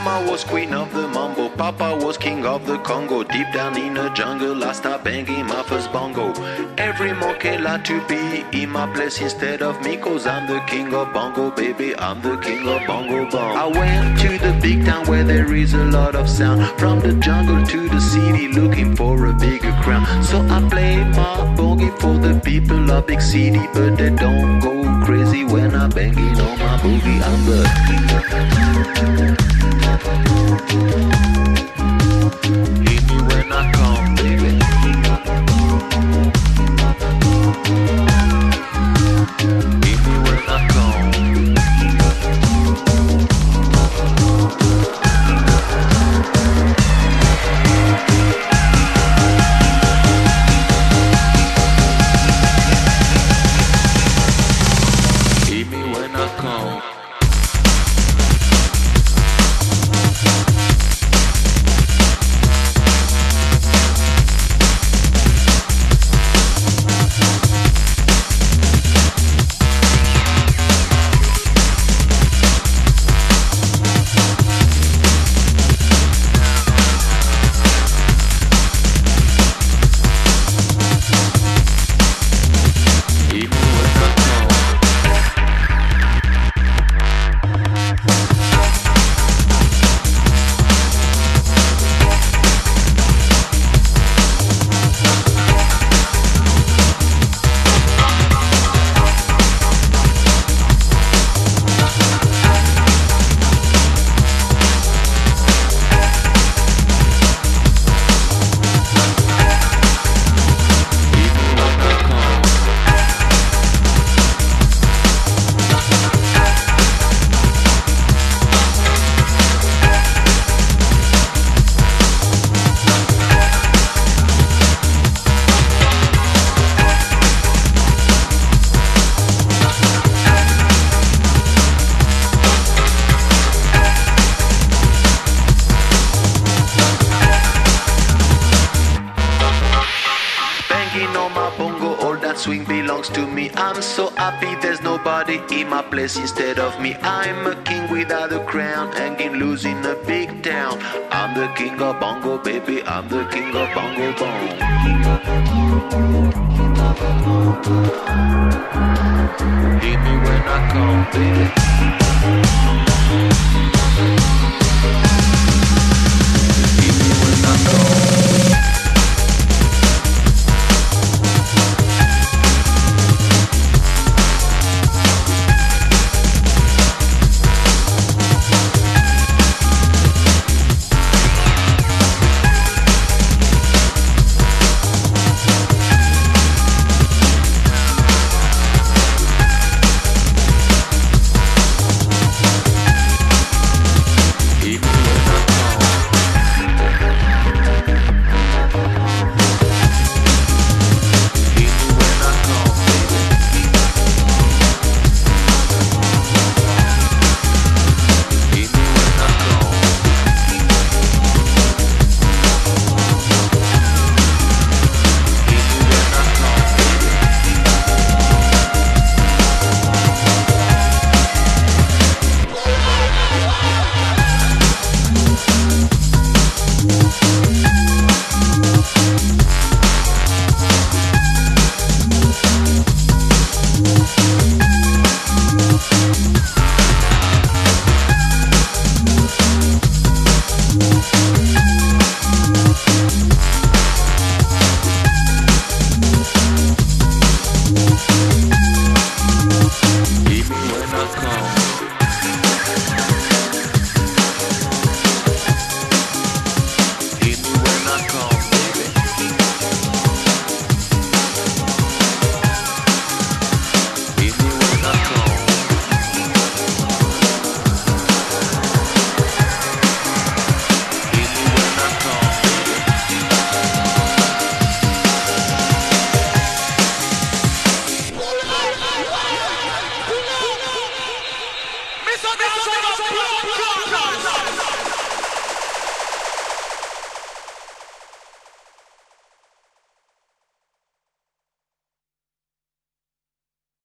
Mama was queen of the mambo, Papa was king of the Congo. Deep down in the jungle, I start banging my first bongo. Every monkey like to be in my place instead of me, cause I'm the king of bongo, baby, I'm the king of bongo bong. I went to the big town where there is a lot of sound, from the jungle to the city looking for a bigger crown. So I play my boogie for the people of big city, but they don't go crazy when I'm banging on my boogie. I'm the hit me when I come, baby. Hit me when I come. Hit me when I come. On my bongo, all that swing belongs to me. I'm so happy there's nobody in my place instead of me. I'm a king without a crown, hanging loose in a big town. I'm the king of bongo, baby, I'm the king of bongo bong. Hit me when I come, baby.